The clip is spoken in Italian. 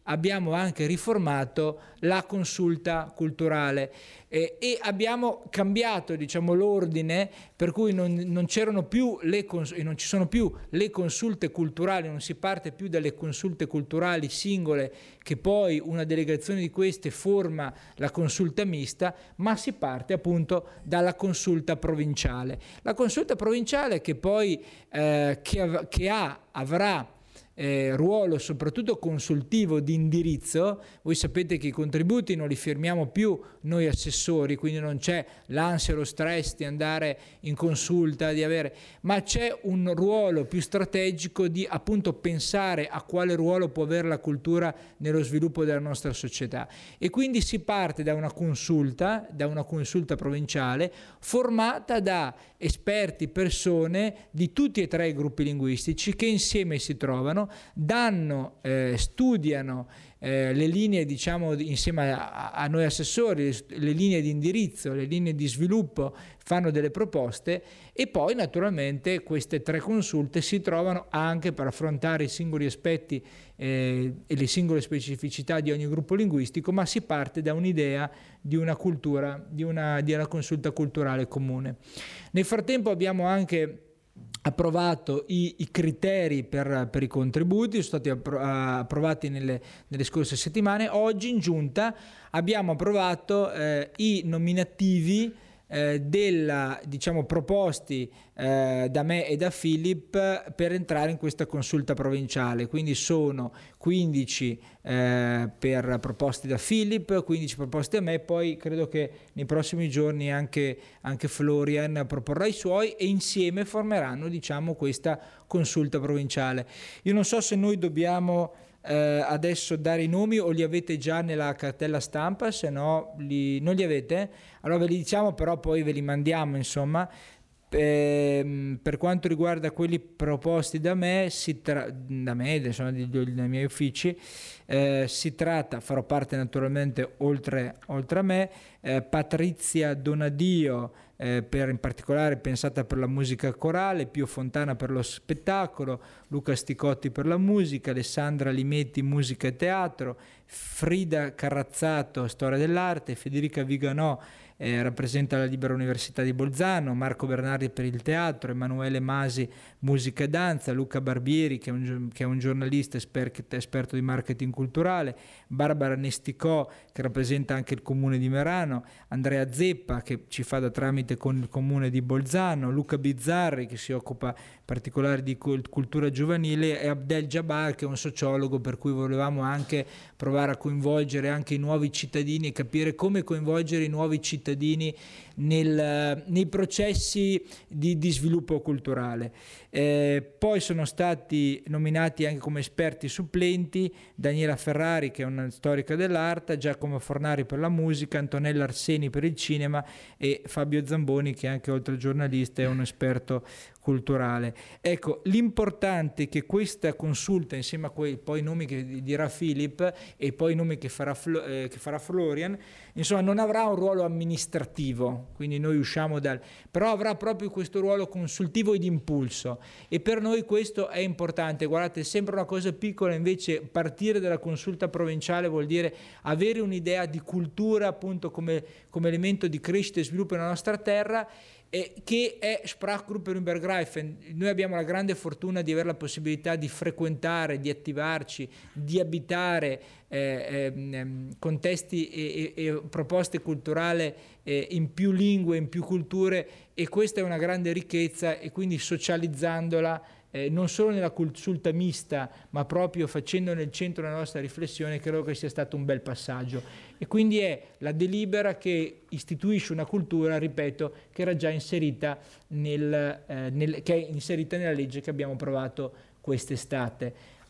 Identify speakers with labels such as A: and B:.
A: abbiamo anche riformato la consulta culturale e abbiamo cambiato, diciamo, l'ordine, per cui non c'erano più non ci sono più le consulte culturali, non si parte più dalle consulte culturali singole che poi una delegazione di queste forma la consulta mista, ma si parte appunto dalla consulta provinciale. La consulta provinciale che poi avrà ruolo soprattutto consultivo di indirizzo. Voi sapete che i contributi non li firmiamo più noi assessori, quindi non c'è l'ansia e lo stress di andare in consulta, ma c'è un ruolo più strategico di appunto pensare a quale ruolo può avere la cultura nello sviluppo della nostra società, e quindi si parte da una consulta provinciale formata da esperti, persone di tutti e tre i gruppi linguistici che insieme si trovano, studiano le linee, diciamo, insieme a noi assessori, le linee di indirizzo, le linee di sviluppo, fanno delle proposte, e poi naturalmente queste tre consulte si trovano anche per affrontare i singoli aspetti e le singole specificità di ogni gruppo linguistico, ma si parte da un'idea di una cultura, di una consulta culturale comune. Nel frattempo abbiamo anche approvato i criteri per i contributi, sono stati approvati nelle scorse settimane. Oggi in giunta abbiamo approvato i nominativi proposti da me e da Philip per entrare in questa consulta provinciale. Quindi sono 15 per proposti da Philip, 15 proposte da me, poi credo che nei prossimi giorni anche Florian proporrà i suoi, e insieme formeranno, diciamo, questa consulta provinciale. Io non so se noi dobbiamo adesso dare i nomi o li avete già nella cartella stampa, se no non li avete, allora ve li diciamo, però poi ve li mandiamo, insomma. Per quanto riguarda quelli proposti da me, dai miei uffici, si tratta, farò parte naturalmente oltre a me, Patrizia Donadio, in particolare pensata per la musica corale, Pio Fontana per lo spettacolo, Luca Sticotti per la musica, Alessandra Limetti musica e teatro, Frida Carrazzato storia dell'arte, Federica Viganò rappresenta la Libera Università di Bolzano, Marco Bernardi per il teatro, Emanuele Masi musica e danza, Luca Barbieri che è un giornalista esperto di marketing culturale, Barbara Nesticò che rappresenta anche il comune di Merano, Andrea Zeppa che ci fa da tramite con il comune di Bolzano, Luca Bizzarri che si occupa in particolare di cultura giovanile, e Abdel Jabbar che è un sociologo, per cui volevamo anche provare a coinvolgere anche i nuovi cittadini e capire come coinvolgere i nuovi cittadini nei processi di sviluppo culturale. Poi sono stati nominati anche come esperti supplenti Daniela Ferrari che è una storica dell'arte, Giacomo Fornari per la musica, Antonella Arseni per il cinema e Fabio Zamboni che anche oltre al giornalista è un esperto culturale. Ecco, l'importante è che questa consulta, insieme a poi i nomi che dirà Philip e poi i nomi che farà Florian, insomma non avrà un ruolo amministrativo, quindi noi usciamo però avrà proprio questo ruolo consultivo e di impulso, e per noi questo è importante. Guardate, sembra una cosa piccola, invece partire dalla consulta provinciale vuol dire avere un'idea di cultura appunto come elemento di crescita e sviluppo nella nostra terra, che è Sprachgruppe Übergreifend. Noi abbiamo la grande fortuna di avere la possibilità di frequentare, di attivarci, di abitare contesti e proposte culturali in più lingue, in più culture, e questa è una grande ricchezza, e quindi socializzandola non solo nella consulta mista ma proprio facendo nel centro della nostra riflessione, credo che sia stato un bel passaggio, e quindi è la delibera che istituisce una cultura, ripeto, che era già inserita che è inserita nella legge che abbiamo approvato quest'estate.